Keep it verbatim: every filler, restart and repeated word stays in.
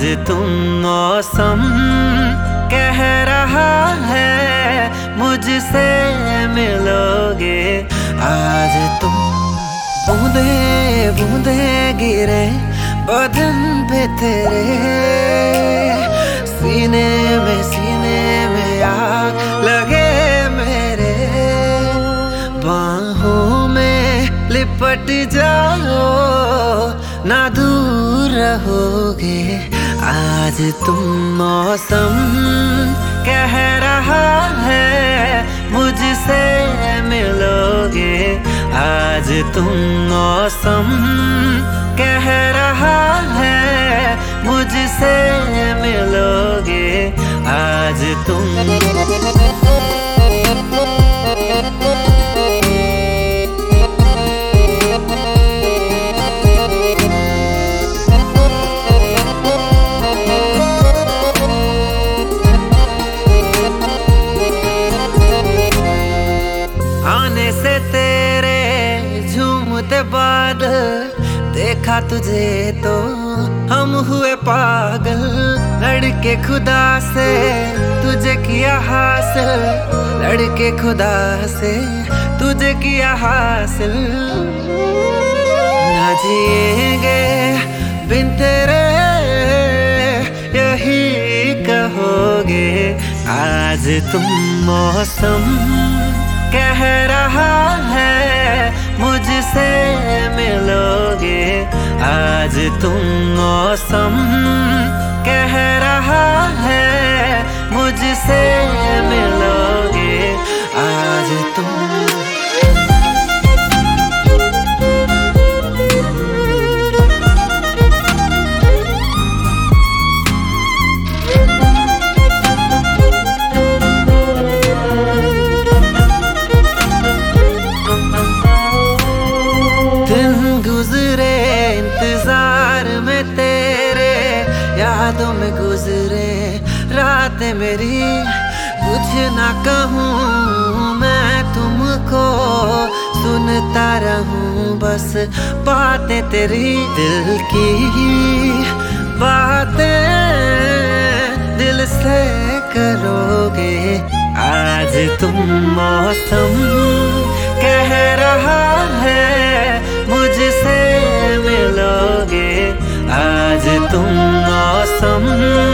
तुम मौसम कह रहा है मुझसे मिलोगे। आज तुम बूंदे बूंदे गिरे बदन पे तेरे, सीने में सीने में आग लगे मेरे। बाहों में लिपट जाओ ना दूर रहोगे। आज तुम मौसम कह रहा है मुझसे मिलोगे। आज तुम मौसम कह रहा है मुझसे मिलोगे। आज तुम आने से तेरे झूमते बादल देखा तुझे तो हम हुए पागल। लड़के खुदा से तुझे किया हासिल, लड़के खुदा से तुझे किया हासिल। ना जिएंगे बिन तेरे यही कहोगे। आज तुम मौसम कह रहा है मुझसे मिलोगे। आज तुम मौसम कह रहा है मुझसे मिलोगे। आज तुम गुजरे इंतजार में तेरे, यादों में गुजरे रातें मेरी। कुछ ना कहूँ मैं तुमको, सुनता रहूँ बस बातें तेरी। दिल की बातें दिल से करोगे। आज तुम मौसम कह रहा है मुझसे मिलोगे। आज तुम मौसम